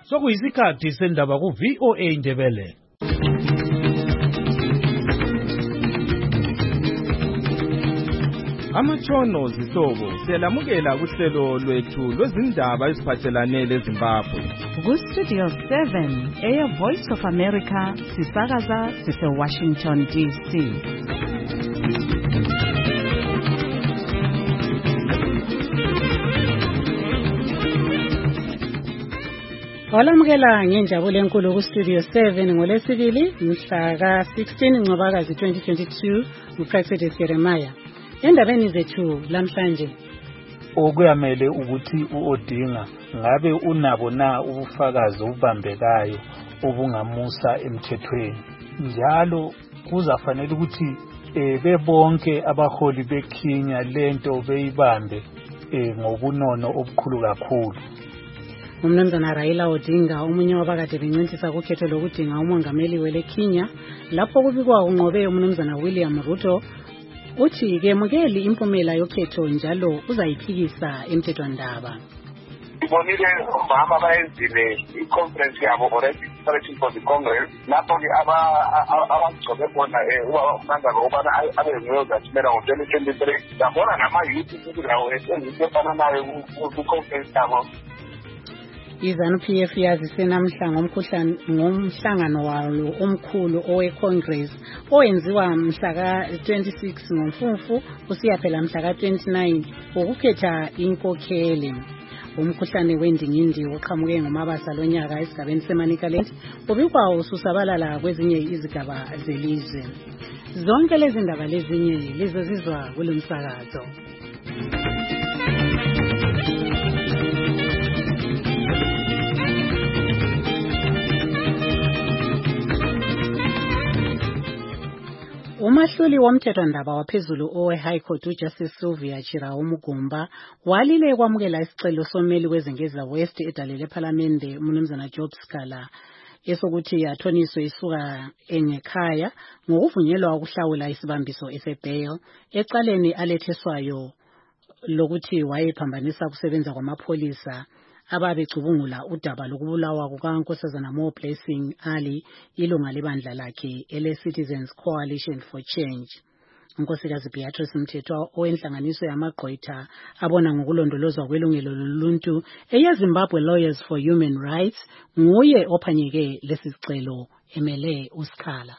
sokuyisikhathi sendaba ku-VOA Indebele. Amatshono zihlobo siyalamukela kuhlelo lwethu lwezindaba eziphathelane leZimbabwe. Ku-Studio 7 Air Voice of America sisakaza sise-Washington DC. Olamukela ngenjabulo enkulu ku-Studio 7 ngoLwesibili mhla ka-16 Ncwabakazi 2022 uPrexidis Jeremiah. Endabeni zethu lamhlanje okuyamele ukuthi uOdinga ngabe unabo na ubufakazi obambekayo obungamusa emthethweni, njalo kuzafanele ukuthi bebonke abaholi bekhinya lento beyibambe ngobunono obukhulu kakhulu. Umnumzana Raila Odinga omunye wabakade bencintisa kukhetho lokudinga umongameli weleKenya lapho kubikwa unqobe umnumzana William Ruto uthi kemukeli impumela yokhetho njalo uzayiphikisa emthethwandaba. Ibonile Obama bayenzile iconference yabo already preparing for the Congress lapho ke abagcobe khona umnumzana ubana abenziwe zathumela ngo-2023 yabona nama-youth ukuthi lawo esenzise efana nayo ku-conference yabo. IZANU-PF yazise namhla ngomhlangano walo omkhulu owe-Congress owenziwa mhla ka-26 ngoMfumfu usiya phela mhla ka-29 ukukhetha inkokheli. Umkhuhlane wendingindi oqhamuke ngomabasa lonyaka esigabeni seManicaland ubikwa ususabalala kwezinye izigaba zelizwe. Zonke lezi ndaba lezinye lizozizwa kulomsakazo. Umahluli womthethwandaba waphezulu owe-High Court uJustice Sylvia Chirao Mugumba walile kwamukela isicelo someli wezengeza West edalele ePhalamende umnumzana Job Scala esokuthi athoniswe isuka engekhaya ngokuvunyelwa ukuhlawula isibambiso esebail ecaleni aletheswayo lokuthi wayephambanisa kusebenza kwamapholisa ababecubungula udaba lokubulawa kukaNkosazana Mo Blessing Ali ilunga lebandla lakhe ele-Citizens Coalition for Change. Unkosikazi Beatrice Mthethwa owenhlanganiso yamagqwetha abona ngokulondolozwa kwelungelo loluntu eyeZimbabwe Lawyers for Human Rights nguye ophanyeke lesi sicelo emele uSkhala.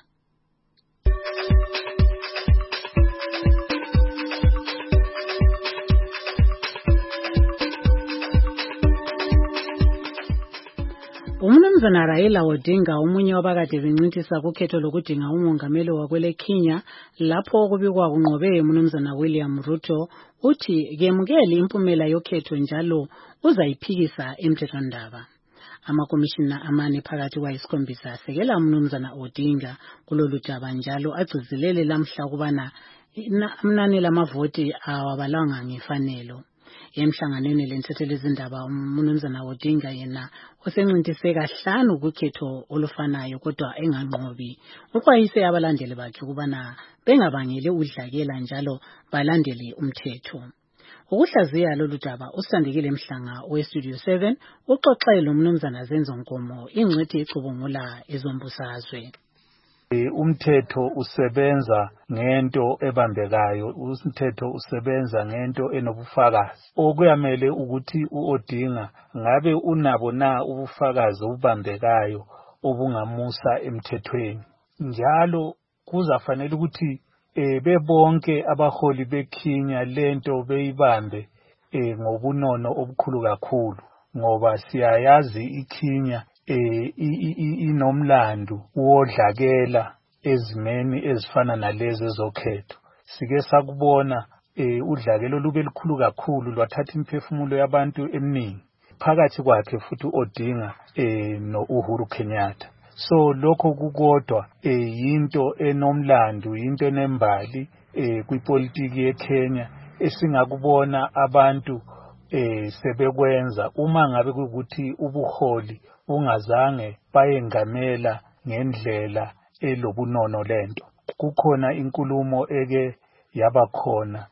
Umnumzana Raila Odinga omunye wabakade bencintisa kukhetho lokudinga umongameli wakweleKenya lapho kubikwa kunqobe umnumzana William Ruto uthi kemukeli impumela yokhetho njalo uzayiphikisa emthethwandaba. Amakomishina amane phakathi kwayisikhombisa asekela umnumzana Odinga kulolu daba njalo agcizelele lamhla kubana inani lamavoti awabalanga ngefanelo. Emhlanganweni lenthethelo izindaba umnumzana Odinga yena osencintise kahlanu kukhetho olufanayo kodwa enganqobi ukwayise abalandeli bakhe kubana bengabangele udlakela njalo balandele umthetho. Ukuhlaziya lolu daba usandekile Mhlanga we-Studio 7 uxoxele umnumzana Zenzo Nkomo ingcwethi ecubungula ezombusazwe. Umthetho usebenza ngento ebambekayo, umthetho usebenza ngento enobufakazi. Okuyamele ukuthi uOdinga ngabe unabo na ubufakazi obambekayo obungamusa emthethweni, njalo kuzafanele ukuthi bebonke abaholi bekhinya lento beyibambe ngobunono obukhulu kakhulu, ngoba siyayazi ikhinya inomlando wodlakela ezimeni ezifana nalezi ezokhetho. Sike sakubona udlakelo lube likhulu kakhulu lwathatha imphefumulo yabantu eminingi phakathi kwakhe futhi uOdinga noUhuru Kenyatta. So lokho kukodwa yinto enomlando, yinto enembali kwipolitiki yeKenya esingakubona abantu sebekwenza uma ngabe ukuthi ubuholi ungazange bayengamela ngendlela elobunono lento. Kukhona inkulumo eke yabakhona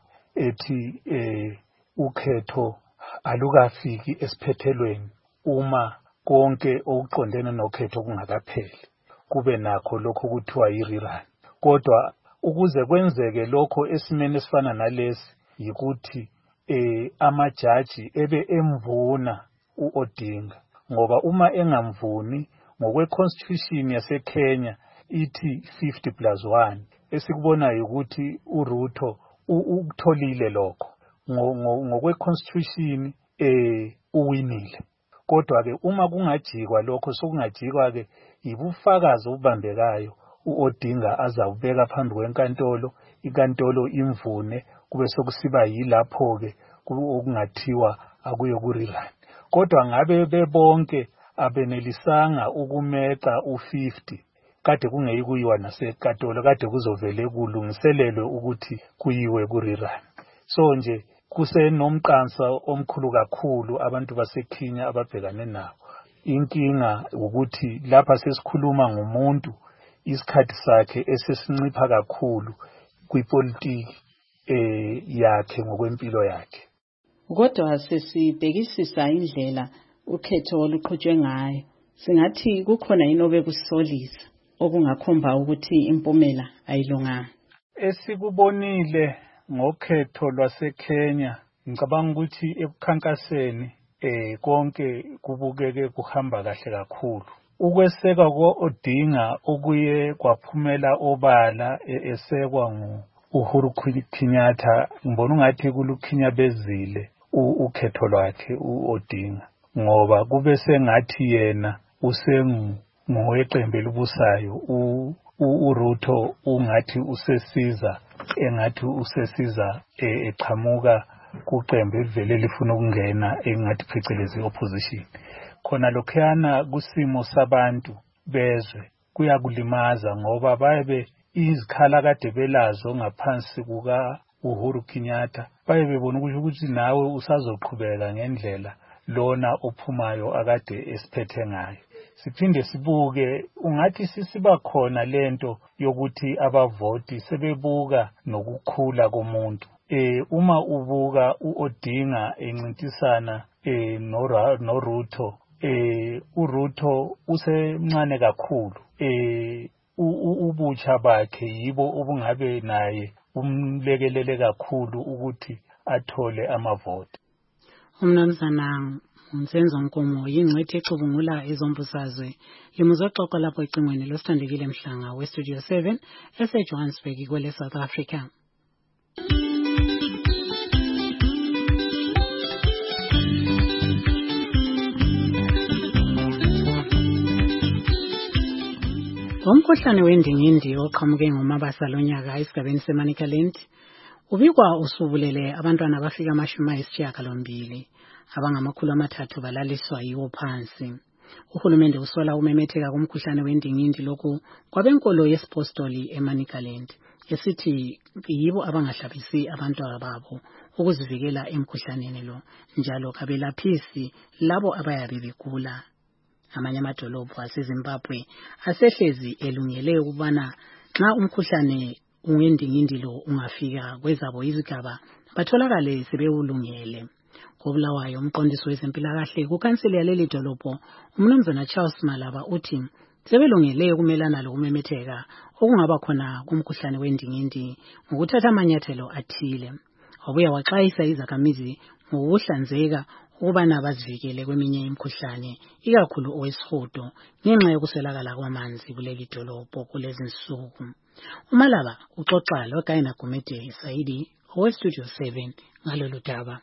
ethi ukhetho alukafiki esiphethelweni uma konke okuqondene nokhetho okungakapheli kube nakho lokho kuthiwa yi-rerun. Kodwa ukuze kwenzeke lokho esimeni esifana nalesi yikuthi amajaji ebe emvuna uOdinga, ngoba uma engamvuni ngokwe-constitution yaseKenya ithi 50+1, esikubonayo ukuthi uRuto ukutholile lokho ngokwe-constitution uwinile. Kodwa-ke uma kungajikwa lokho sokungajikwa-ke yibufakazi obubambekayo uOdinga azawubeka phambi kwenkantolo, inkantolo imvune, kube sokusiba yilapho-ke okungathiwa akuyo ku-rerun. Kodwa ngabe bebonke abenelisanga ukumeca u-50, kade kungeyi kuyiwa nasenkantolo, kade kuzovele kulungiselelwe ukuthi kuyiwe ku-rerun. So nje kusenomqansa omkhulu kakhulu abantu baseKenya ababhekane nawo. Inkinga ukuthi lapha sesikhuluma ngomuntu isikhathi sakhe esesincipha kakhulu kwipolitiki yakhe ngokwempilo yakhe. Kodwa sesibhekisisa indlela ukhetho oluqhutshwe ngayo, singathi kukhona inobe kusolisa okungakhomba ukuthi impumela ayilunganga. Esikubonile ngokhetho lwaseKenya, ngicabanga ukuthi ekukhankaseni konke kubukeke kuhamba kahle kakhulu. Ukweseka ko-Odinga okuye kwaphumela obala esekwa Uhuru Kenyatta, ngibona ungathi kulukhinyabezile ukhetho lwakhe uOdinga, ngoba kube sengathi yena usengoweqembu elibusayo, uRuto ungathi usesiza eqhamuka kuqembu elivele lifuna ukungena engathi phecelezi opposition. Khona lokhuyana kusimo sabantu bezwe kuyakulimaza ngoba babe izikhala kade belazo ngaphansi kuka Uhuru Kenyatta baye bebona ukuthi nawe usazoqhubeka ngendlela lona ophumayo akade esiphethe ngayo. Siphinde sibuke ungathi sisiba khona lento yokuthi abavoti sebebuka nokukhula komuntu. Uma ubuka uOdinga encintisana noRuto, uRuto usemncane kakhulu. Ubutsha bakhe yibo obungabe naye umlekelele kakhulu ukuthi athole amavoti. Umnumzana Nsenzo Nkomo yingcwethi ecubungula ezombusazwe limuzoxoxa lapho ecingweni losithandekile Mhlanga weStudio 7 eseJohannesburg kwele South Africa. Umkhuhlane wendingindi oqhamuke ngomabasa lonyaka esigabeni seManicaland ubikwa usubulele abantwana abafika 92 abangama300 balaliswa yiwo phansi. Uhulumende usola umemetheka kumkhuhlane wendingindi lokhu kwabenkolo yesipostoli eManicaland esithi yibo abangahlabisi abantwana babo ukuzivikela emkhuhlaneni lo, njalo kabelaphisi labo abayabe begula. Amanye amadolobho aseZimbabwe asehlezi elungele ukubana nxa umkhuhlane wendingindi lo ungafika kwezabo izigaba batholakale sebewulungele. Kobulawayo umqondisi wezempilakahle kukanseli yaleli dolobho umnumzana Charles Malaba uthi sebelungele ukumelana lokumemetheka okungaba khona kumkhuhlane wendingindi ngokuthatha amanyathelo athile. Wabuya waxwayisa izakhamizi ngokuhlanzeka ukubana bazivikele kweminye imikhuhlane ikakhulu owesihudo ngenxa yokuswelakala kwamanzi kuleli dolobho kulezi nsuku. uMalaba uxoxa loGaina Gumede Saidi oweStudio 7 ngalolu daba.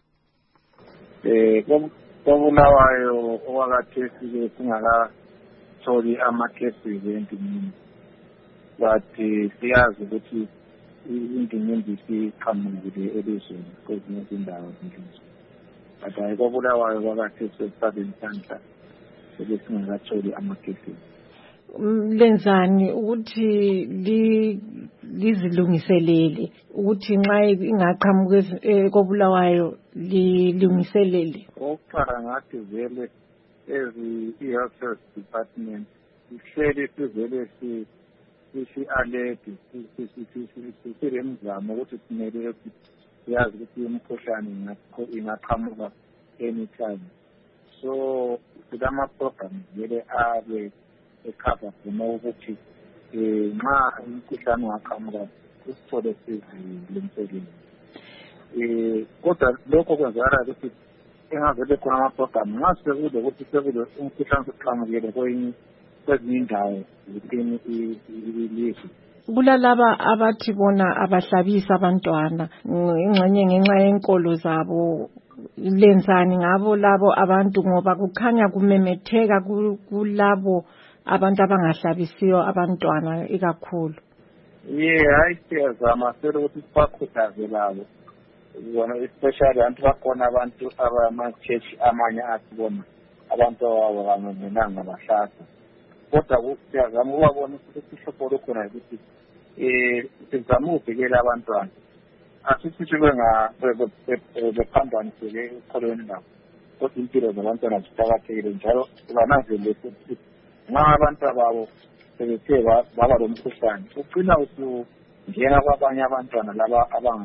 Kobulawayo okwakathesi singakatholi ama-cases endingindi, but siyazi ukuthi indingindi siqhamukile elizweni kwezinye izindawo zendlizwe. But kobulawayo kwakathesi esibabeni sanhla sebesingakatholi ama-cases. Lenzani ukuthi lizilungiselele ukuthi nxa ingaqhamuka kobulawayo lilungiselele? Oqala ngathi vele i-health department ihleli sivele si-alert silemizamo ukuthi kumele siyazi ukuthi imikhuhlane ingaqhamuka anytime. So silama-program vele abe ekhava khona ukuthi nxa umkhuhlane ungaqhamuka usithole sizilungiselele. Kodwa lokho kwenzakala ukuthi engavele khona ama-program nxa sekule ukuthi sekule umkhuhlane soqhamukile kwezinye indawo zitini ilizwe. Kulalaba abathi bona abahlabisa abantwana ingxenye ngenxa yenkolo zabo, lenzani ngabo labo abantu ngoba kukhanya kumemetheka kulabo abantu abangahlabisiyo abantwana ikakhulu? Hayi siyazama ukuthi sibakhuthaze labo, especially abantu bakhona abantu abama-church amanye athi bona abantu abo bangamelanga bahlasa. Kodwa siyazama ukubabona ukuthi ihlupho lukhona ukuthi sizama ukuvikela abantwana. Asisithi bephambaniseke ekholweni labo, kodwa impilo zabantwana ziqakathekile njalo bananzelele ukuthi nxa abantwana babo sebethe baba lomkhuhlane ucina usungena kwabanye abantwana laba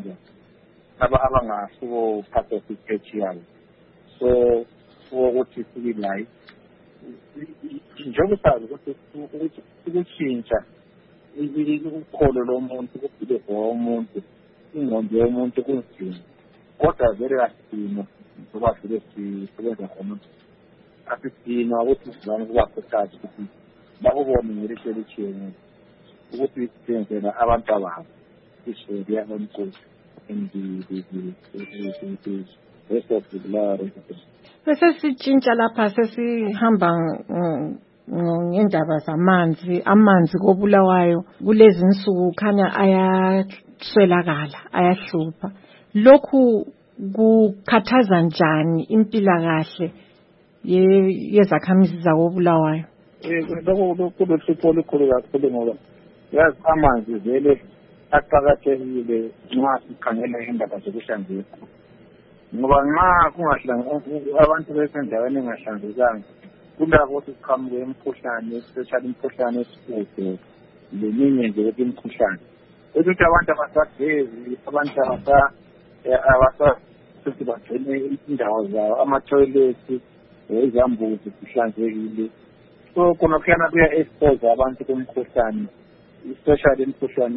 abangasuko participate yabo. So ukuthi sibilayi njengoba sazi ukuthi ukutshintsha ukholo lomuntu, ukuphile komuntu, ingqondo yomuntu kunzima, kodwa vele asidinwa ngoba vele sisebenza khona. Asidinwa ukuthi sizame ukubakhuthaza ukuthi bakubone ngelihlo elitshiyene ukuthi senzela abantu ababo isori yabankosi rest of the glory. Bese sitshintsha lapha sesihamba ngendaba zamanzi. Amanzi koBulawayo kulezi insuku khanya ayaswelakala, ayahlupha. Lokhu kukhathaza njani impilakahle yezakhamizi zakoBulawayo? Lokho kulohlupho olukhulu kakhulu ngoba yazi amanzi vele aqakathekile nxa sikhangela indaba zokuhlanzeka. Ngoba nxa kungahlanzeka abantu besendaweni engahlanzekanga kulapho ukuthi kuqhamuke imikhuhlane, especially imikhuhlane yesihudo leminye nje imikhuhlane. Ukuthi abantu abasagezi, abantu abasasuthi bagcine indawo zabo, ama-toilets, izambuzi zihlanzekile. So khona kuyana kuya-expose abantu kumkhuhlane, especially imikhuhlane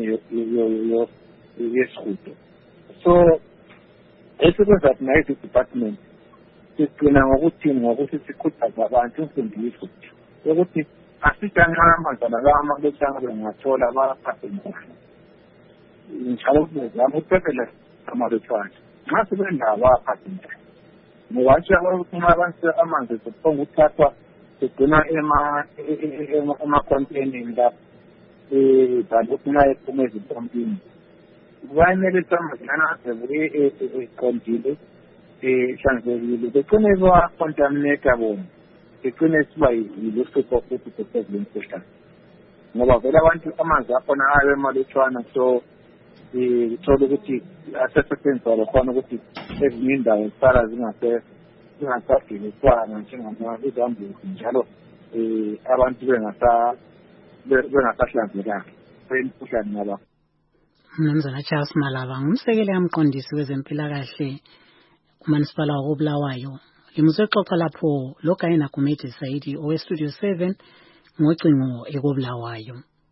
yesihudo. So esikwenza thina ezi-department sigcina ngokuthi sikhuthaze abantu imfundiso yokuthi asijane amanzana lawa amalotshana bengathola baphathe njani. Njalo sizama ukuphepela amalotshana nxa sibendawo baphathe njani. Ngoba ukuthi uma abantu amanzi kuphonga ukuthathwa sigcina ema-containing lapho kanti ukuthi nxa ephuma ezimpompini kufanele samazana azebuye eqondile ihlanzekile begcine ba-contaminate bona, begcine siba yiluhlupho futhi sesezile imikhuhlane ngoba vele abantu amanzi akhona abe emalutshwana. So uthola ukuthi asesetshenziswa khona ukuthi ezinye indawo zisala zingasagiliswana njengama-izambuzi njalo abantu bengasahlanzekanga imikhuhlane ngaba. Mnumzana Charles Malaba ngumsekeli kamqondisi wezempilakahle kumanisipala wakoBulawayo. Limuzexoxa lapho loGayena Gumede Saidi oweStudio 7 ngocingo ekoBulawayo.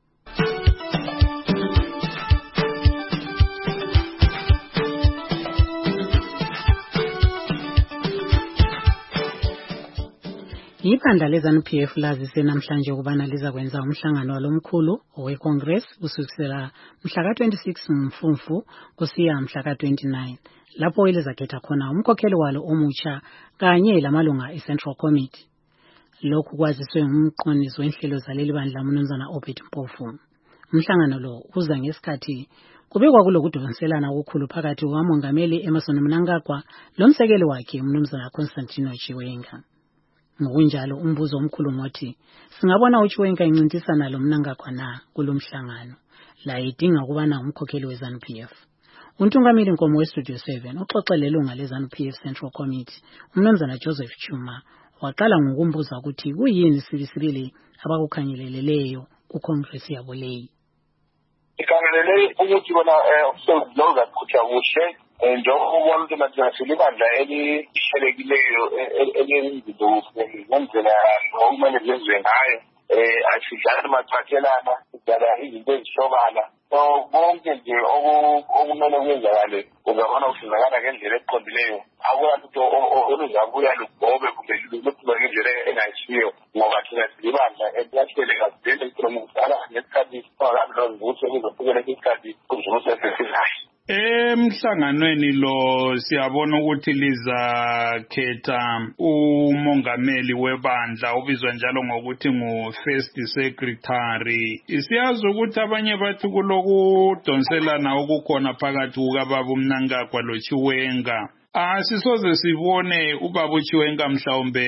Ibandla leZANU-PF lazise namhlanje ukubana lizakwenza umhlangano walomkhulu oweCongress kusukela mhla ka-26 Mfumfu kusiya mhla ka-29 lapho elizakhetha khona umkhokheli walo omutsha kanye lamalunga eCentral Committee. Lokhu kwaziswe ngumqondisi wenhlelo zaleli bandla uMnumzana Obed Mpofu. Umhlangano lo uza ngesikhathi kubekwa kulokudonselana okukhulu phakathi kukaMongameli Emmerson Mnangagwa lomsekeli wakhe uMnumzana Constantino Chiwenga. Ngokunjalo umbuzo omkhulu ngothi singabona uChiwenga encintisana loMnangagwa na kulomhlangano la idinga ukubana umkhokheli weZANU-PF. Untungameli Nkomo weStudio 7 uxoxele ilunga leZANU-PF Central Committee uMnumzana Joseph Chuma waqala ngokumbuza ukuthi kuyini sibisibili abakukhangeleleyo kuCongress yabo leyi. Ikhangelele ukuthi bona umsebenzi uzakhutshwa kuhle njengoba ubona ukuthi nathi ibandla elihlelekileyo elenzido ngendlela okumele kwenziwe ngayo. Asidlala macathelana, sidlala izinto ezisobala. So bonke nje okumele kwenzakale uzabona usizakala ngendlela eqondileyo. Akulanto oluzabuya lugobe kumbe luphuma ngendlela engayisiyo ngoba thina silibandla eliyahleleka sidele ipromotsala ngesikhathi sokuthi kuzofikela isikhathi kuzosesesizayo. Emhlanganweni lo siyabona ukuthi lizakhetha umongameli webandla ubizwa njalo ngokuthi ngu-First Secretary. Siyazi ukuthi abanye bathi kulokudonselana okukhona phakathi kukababa uMnangagwa loChiwenga. Sisoze sibone ubaba uChiwenga mhlawumbe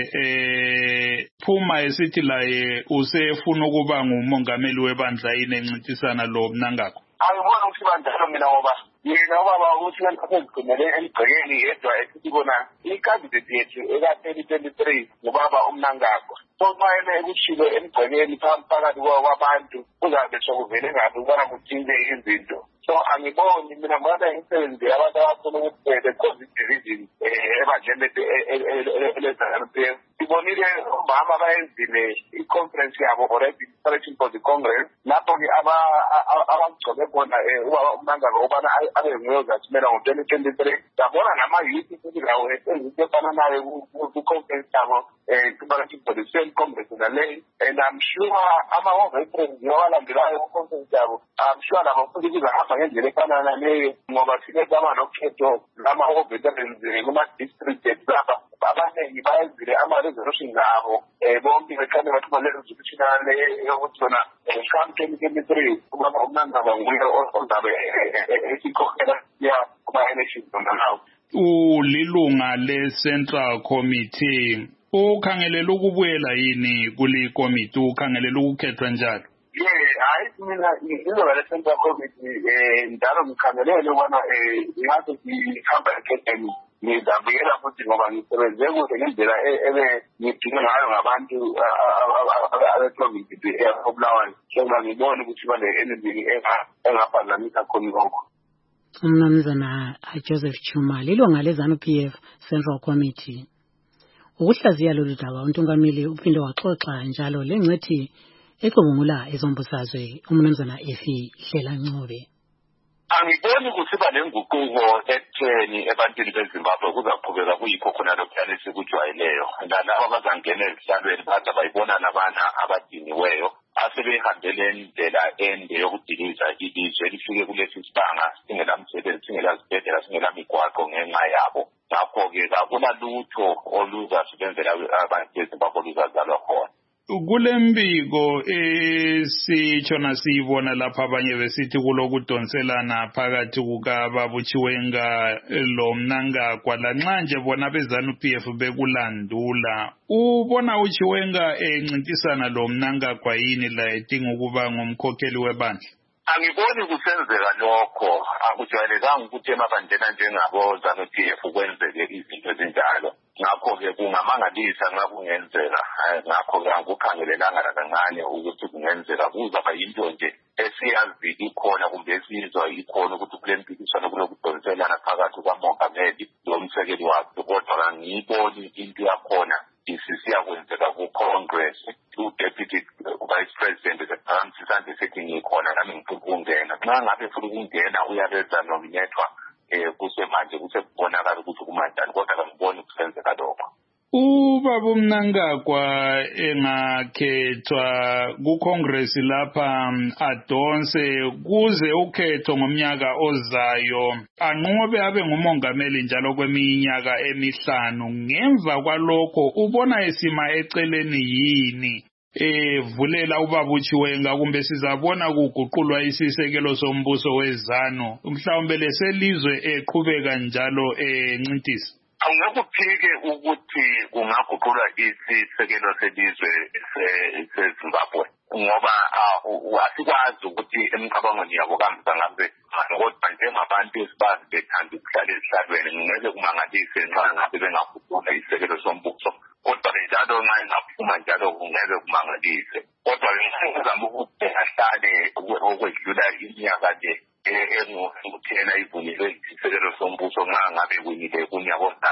phuma esithi laye usefuna ukuba ngumongameli webandla yini encintisana lo Mnangagwa. Angibona ukuthi banjalo mina ngoba yena ubaba ukuthi ngizigcinele emgqekeni yedwa esithi bona i-candidate yethu eka-2023 ngubaba uMnangagwa. So xa yena ekushilo emgqekeni phakathi kwabantu kuzabe sokuvele ngabe ukubana kuthinte izinto. So angiboni mina ngibona imisebenzi abantu abafuna ukuthi the division ebandleni ele-ZANU-PF. Sibonile omama abayenzile i-conference yabo already searching for the Congress lapho-ke abagcobe khona ubaba uMnangagwa ukubana abe nguye ozathumela ngo-2023. Sabona nama-youth futhi lawo esenza efana nayo ku-conference yabo searching for the same Congress naleyo. And I'm sure ama-home reference awalandelayo ku-conference yabo, I'm sure labo futhi kuzahamba ngendlela efana naleyo ngoba sinezama nokhetho lama-home veterans kuma-district lapha abaningi bayenzile ama-resolution zabo bonke bekhane bathuma le-resolution yokuthi zona come 2023 ubaba uMnangagwa nguye ozabe esikhokhela kuma-elections zona lawo. Ulilunga le-Central Committee. Ukhangelela ukubuyela yini kule committee? Ukhangelela ukukhethwa njalo? Hayi mina ilunga le-Central Committee njalo ngikhangelele ubona ngathi ngihamba ekhetheni. Ngizabuyela futhi ngoba ngisebenze kuhle ngendlela ngidinga ngayo ngabantu abe-committee eBulawayo. So ngibona ukuthi bane-anything engaphazamisa khona lokho. Umnumzana Joseph Chuma, lilunga le-ZANU-PF Central Committee. Ukuhlaziya lolu daba untungameli uphinde waxoxa njalo lengcethi ecubungula ezombusazwe umnumzana Efi Hlela-Ncube. Angiboni ukuthi banenguquko ekutheni ebantwini beZimbabwe kuzaqhubeka kuyikho khona lokhuyana esikujwayeleyo. Nalabo abazangena ezihlalweni bathi bayibona nabana abadiniweyo asebehambele indlela ende yokudiliza ilizwe lifike kulesi sibanga singelamsebenzi, singelazibhedlela, singelamigwaqo ngenxa yabo. Ngakho-ke akunalutho oluzasebenzela abantu beZimbabwe oluzazalwa khona. Kule mbiko sitshona siyibona lapha abanye besithi kulokudonselana phakathi kukababa uChiwenga lo Mnangagwa lanxa nje bona beZANU-PF bekulandula. Ubona uChiwenga encintisana lo Mnangagwa yini la edinga ukuba ngumkhokheli webandla? Angiboni kusenzeka lokho. Akujwayelekanga ukuthi emabandleni njengabo ZANU-PF kwenzeke izinto ezinjalo. Ngakho-ke kungamangalisa nxa kungenzeka. Ngakho-ke angikukhangelelanga nakancane ukuthi kungenzeka. Kuzaba yinto nje esiyazi ikhona kumbe esiyizwa ikhona ukuthi kule mpikiswano kulokudonselana phakathi kukamongameli lomsekeli wakhe. Kodwa angiyiboni into yakhona isiyakwenzeka ku-Congress. U-Deputy Vice President esiphakamisa sethi ngikhona nami ngifuna ukungena. Nxa ngabe futhi ukungena uyabeza nominethwa kusemanje kusebonakala ukuthi kumanjani kodwa angiboni kusenzeka lokho. Ubaba uMnangagwa engakhethwa ku-Congress lapha adonse kuze ukhetho ngomnyaka ozayo anqobe abe ngumongameli njalo kweminyaka emihlanu. Ngemva kwalokho ubona esima eceleni yini vulela ubaba uChiwenga kumbe sizabona kuguqulwa isisekelo sombuso weZANU mhlawumbe leselizwe eqhubeka njalo encintisa? Angekuphike ukuthi kungaguqulwa isisekelo selizwe seZimbabwe ngoba asikwazi ukuthi emicabangweni yabo kambe ngabe kodwa njengabantu esibazi bethanda ukuhlala ezihlalweni ngeke kumangalise nxa ngabe bengaguqula isisekelo sombuso. Kodwa njalo nxa ingaphuma njalo kungeke kumangalise. Kodwa ngizama ukuthi ahlale okwedlula iminyaka le engukuthena ivunile isisekelo sombuso nxa ngabe kunile kunyaka ozayo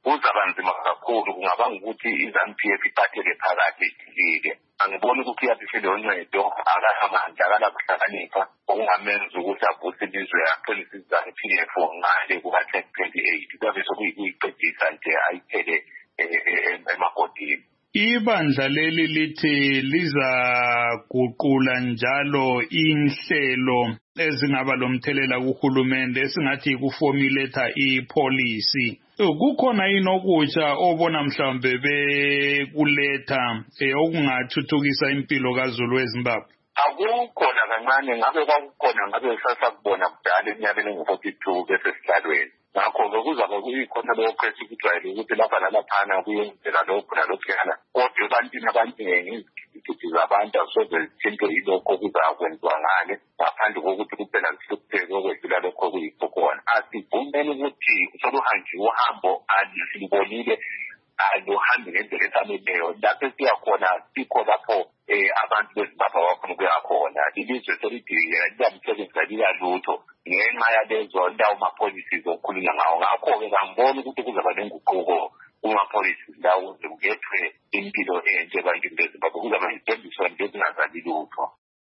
kuzabanzima kakhulu kungaba ukuthi iZANU-PF iphathele phakathi ilile. Angiboni ukuthi iyaphishele uncedo akahamandla akanakuhlakanipha okungamenza ukuthi avuse ilizwe athole iZANU-PF ngale kuka-2028 kuyabe sokuyiqedisa nje ayithele emagodini. Ibandla leli lithi lizaguqula njalo inhlelo ezingaba lomthelela kuhulumende esingathi kuformulate ipolicy. Kukhona inokutsha obona mhlawumbe bekuletha okungathuthukisa impilo kaZulu eZimbabwe? Akukhona kancane, ngabe kwakukhona ngabe sasakubona kudala eminyakeni engu-42 bese sihlalweni. Ngakho-ke kuzabe kuyikhona lokho esikujwayele ukuthi lapha nalaphana kuyenzeka lokhu nalokhuyana, kodwa ebantwini abaningi izigidi zabantu asoze zithinte ilokho kuzakwenziwa ngane ngaphandle kokuthi kuphela zihlupheke okwedlula lokho kuyikho khona. Asivumeni ukuthi soluhanjiwe uhambo alibonile aluhambi ngendlela efaneleyo. Lapho siyakhona sikho lapho abantu beZimbabwe bafuna ukuya khona. Ilizwe selidilile liyamsebenza liyalutho ngenxa yalezo ndawo ma-policies okukhulunywa ngawo. Ngakho-ke angiboni ukuthi kuzaba nenguquko kuma-policies lawo ukuze kuyethwe impilo enhle ebantwini beZimbabwe. Kuzaba yizimbiso nje ezingazali lutho.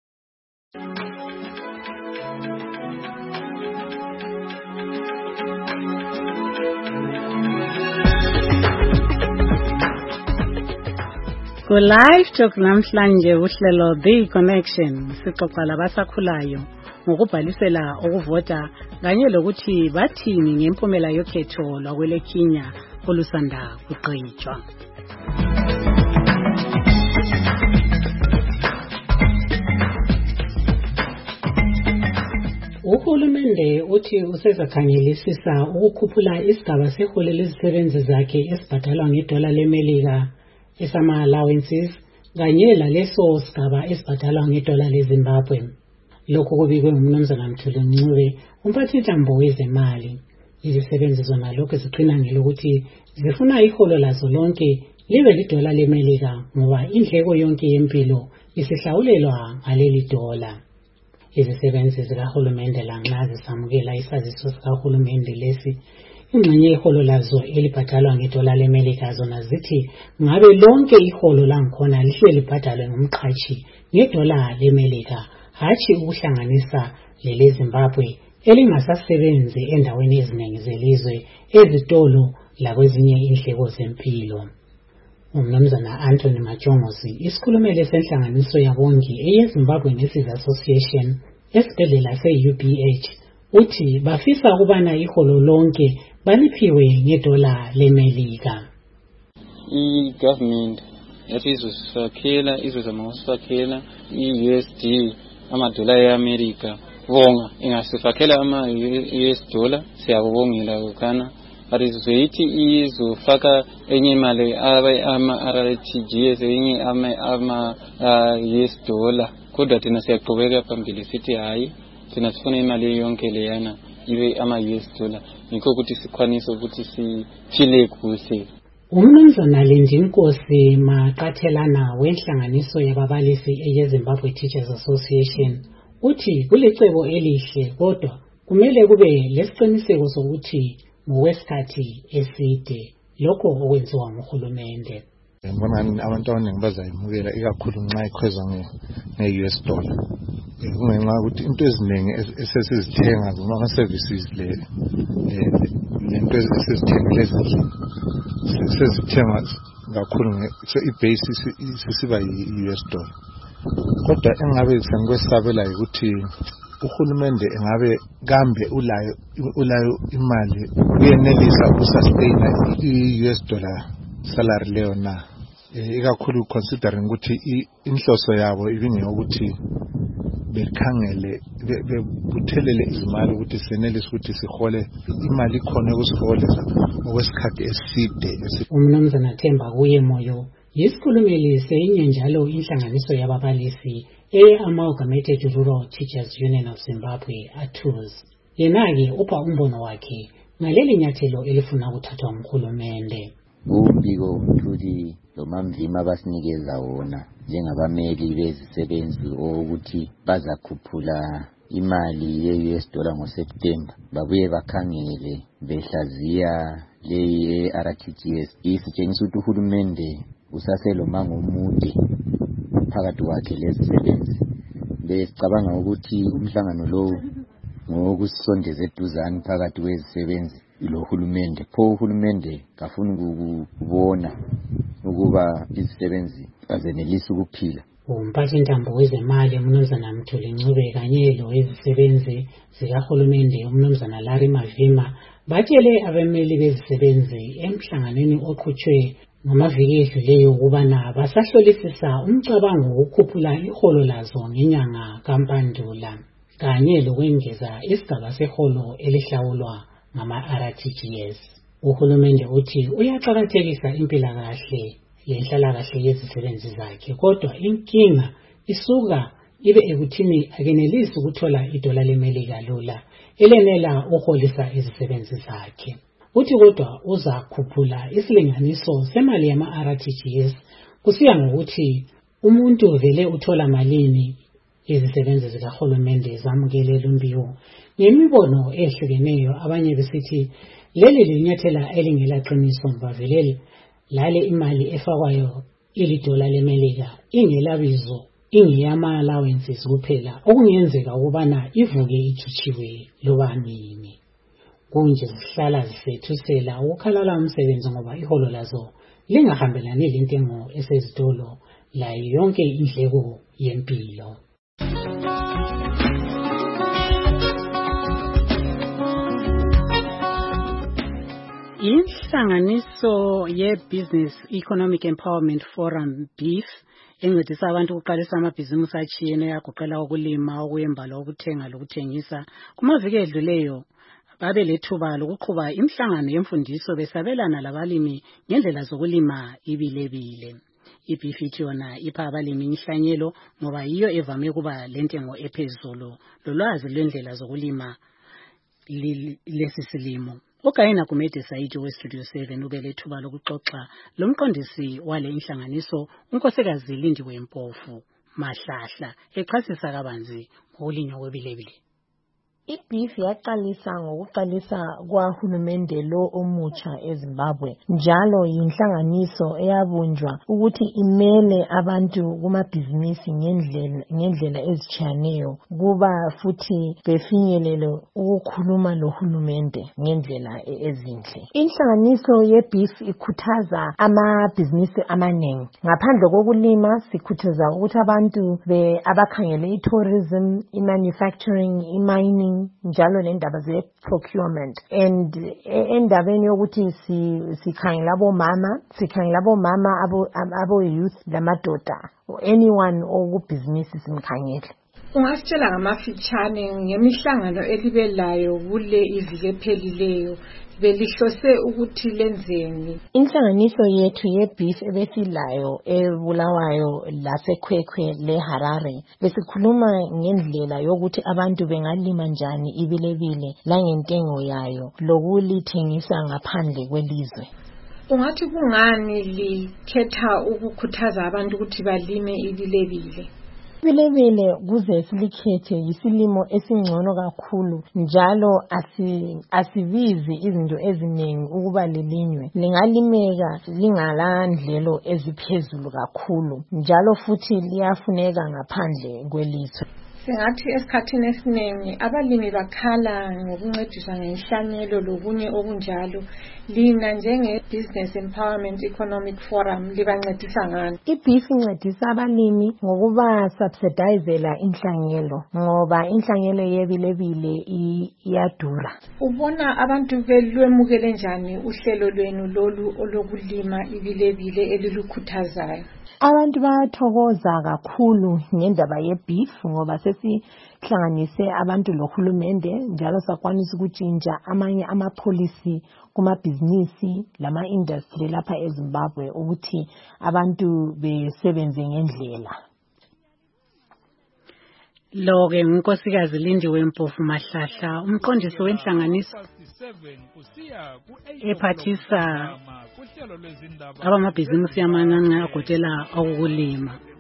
Ku-Live Talk namhlanje uhlelo The Connection sixoxa labasakhulayo ngokubhalisela ukuvota kanye lokuthi bathini ngempumela yokhetho lwakwele Kenya olusanda kuqhutshwa. Uhulumende uthi usezakhangelisisa ukukhuphula isigaba seholo lezisebenzi zakhe esibhadalwa ngedola leMelika esama allowances kanye laleso sigaba esibhadalwa ngedola leZimbabwe. Lokhu kubikwe ngumnumzana Mthuli Ncube, umphathintambo wezemali. Izisebenzi zona lokhu ziqina ngelokuthi zifuna iholo lazo lonke libe lidola leMelika ngoba indleko yonke yempilo isihlawulelwa ngaleli dola. Izisebenzi zikahulumende lanxa zisamukela isaziso sikahulumende lesi, ingxenye iholo lazo elibhadalwa ngedola leMelika zona zithi ngabe lonke iholo langikhona lihle libhadalwe ngumqhatshi ngedola leMelika, hatshi ukuhlanganisa lele Zimbabwe elingasasebenzi endaweni eziningi zelizwe, ezitolo lakwezinye indleko zempilo. Umnumzana Anthony Majongosi, isikhulumeli senhlanganiso yabongi eyeZimbabwe Nurses Association esibhedlela se-UBH, uthi bafisa ukubana iholo lonke baliphiwe ngedola leMelika. I-government yathi izozama usifakhela i-USD amadola e-America bonga ingasifakhela ama-US dollar siyabongela ukana arizoithi izofaka enye imali ama-RTGS enye ama-US dollar kodwa thina siyaqhubeka phambili sithi hayi thina sifuna imali yonke leyana ibe ama-US dollar nikho ukuthi sikwanise ukuthi siphile kuhle. Umnumzana Lindinkosi Maqathelana wenhlanganiso yababalisi eyeZimbabwe Teachers Association uthi kulicebo elihle kodwa kumele kube lesiqiniseko sokuthi ngokwesikhathi eside lokho okwenziwa nguhulumende. Ngibona abantu abaningi bazayimukela ikakhulu nxa ikhweza nge-US dollar. Kungenxa ukuthi into eziningi esesizithenga ngama-services lento esizithengele ezindlini sezithenga kakhulu i-base sisiba yi-US dollar. Kodwa engabe sengikwesabela ukuthi uhulumende engabe kambe ulayo imali uyenelisa ukusustain i-US dollar salary leyo na, ikakhulu considering ukuthi inhloso yabo ibingeyokuthi bekhangele bebuthelele izimali ukuthi senelise ukuthi sihole imali khona ukusiholeza okwesikhathi eside. Umnumzana Themba kuye moyo yisikhulumeli seyinye njalo inhlanganiso yababalisi Amalgamated Rural Teachers Union of Zimbabwe ATUZ. Yena-ke upha umbono wakhe ngaleli nyathelo elifuna ukuthathwa umhulumende. Umbiko Mthuli lomamvima abasinikeza wona njengabameli bezisebenzi ukuthi bazakhuphula imali ye-US dollar ngoSeptember babuye bakhangele behlaziya le RTGS isitshengisa ukuthi uhulumende usaselomango omude phakathi kwakhe lezisebenzi. Besicabanga ukuthi umhlangano lo ngokusondeza eduzane phakathi kwezisebenzi lohulumende. Pho uhulumende kafuni ukubona ukuba izisebenzi azenelisa ukuphila. Umphathintambo wezemali uMnumzana Mthuli Ncube kanye lowezisebenzi zikahulumende uMnumzana Larry Mavima batshele abemeli bezisebenzi emhlanganweni oqhutshwe ngamaviki edluleyo ukubana basahlolisisa umcabango wokukhuphula iholo lazo ngenyanga kaMpandula kanye lokwengeza isigaba seholo elihlawulwa ngama-RTGS. Uhulumende uthi uyaqakathekisa impilakahle lenhlalakahle yezisebenzi zakhe, kodwa inkinga isuka ibe ekuthini akenelisi ukuthola idola lemelika lula elenela uholisa izisebenzi zakhe. Uthi kodwa uzakhuphula isilinganiso semali yama-RTGS kusiya ngokuthi umuntu vele uthola malini. Izisebenzi zikahulumende zamukele lumbiwo ngemibono ehlukeneyo. Abanye besithi leli linyathela elingelaqiniso ngoba vele lale imali efakwayo ilidola lemelika ingelabizo, ingeyama allowances kuphela, okungenzeka ukubana ivuke ikhitshiwe loba nini. Kunje zihlala zifethusela ukukhalala umsebenzi ngoba iholo lazo lingahambelani lentengo esezitolo layo yonke indleko yempilo. Inhlanganiso ye-Business Economic Empowerment Forum BEEF encedisa abantu ukuqalisa amabhizimusi atshiyeneyo agoqela ukulima, ukuyembala, ukuthenga lokuthengisa. Kumaviki edluleyo babe lethuba lokuqhuba imhlangano yemfundiso besabelana labalimi ngendlela zokulima ibilebile. IBEEF ithi yona ipha abalimi inhlanyelo ngoba yiyo evame ukuba lentengo ephezulu lolwazi lwendlela zokulima lesi silimo. Ukayina Gumede Saidi weStudio 7 ubelethuba lokuxoxa lomqondisi wale inhlanganiso unkosikazi Lindiwe Mpofu Mahlahla echasisa kabanzi ngokulinywa kwebilebile. IBEEF yaqalisa ngokuqalisa kwahulumende lo omutsha eZimbabwe, njalo yinhlanganiso eyabunjwa ukuthi imele abantu kumabhizinisi ngendlela ezitshiyeneyo kuba futhi befinyelele ukukhuluma lohulumende ngendlela ezinhle. Inhlanganiso yeBEEF ikhuthaza amabhizinisi amaningi. Ngaphandle kokulima sikhuthaza ukuthi abantu abakhangele itourism, imanufacturing, imining njalo nendaba ze-procurement, and endabeni yokuthi sikhangela abomama abo-youth lamadoda, anyone okubhizinisi simkhangele. Ungasitshela ngamafitshane ngemihlangano elibelayo kule iviki ephelileyo belihlose ukuthi lenzeni? Inhlanganiso yethu yeBEEF ebesilayo eBulawayo laseKwekwwe leHarare besikhuluma ngendlela yokuthi abantu bengalima njani ibilebile langentengo yayo lokulithengisa ngaphandle kwelizwe. Ungathi kungani likhetha ukukhuthaza abantu ukuthi balime ibilebile? Ibilebile kuze silikhethe yisilimo esingcono kakhulu, njalo asibizi izinto eziningi ukuba lilinywe. Lingalimeka lingalandlelo eziphezulu kakhulu, njalo futhi liyafuneka ngaphandle kwelizwe. Singathi esikhathini esiningi abalimi bakhala ngokuncediswa ngenhlanyelo lokunye okunjalo. Lina njenge-Business Empowerment Economic Forum libancedisa ngani? IBEEF incedisa abalimi ngokuba subsidizela inhlanyelo ngoba inhlanyelo yebilebile iyadura. Ubona abantu belwemukele njani uhlelo lwenu lolu olokulima ibilebile elilukhuthazayo? Abantu bayathokoza kakhulu ngendaba yeBEEF ngoba sesihlanganise abantu lohulumende, njalo sakwanisa ukutshintsha amanye amapolicy kumabhizinisi lama-industry lapha eZimbabwe ukuthi abantu besebenze ngendlela. Lo-ke ngunkosikazi Lindiwe Mpofu Mahlahla, umqondisi wenhlanganiso ephathisa abamabhizinisi amancane agoqela ukukulima.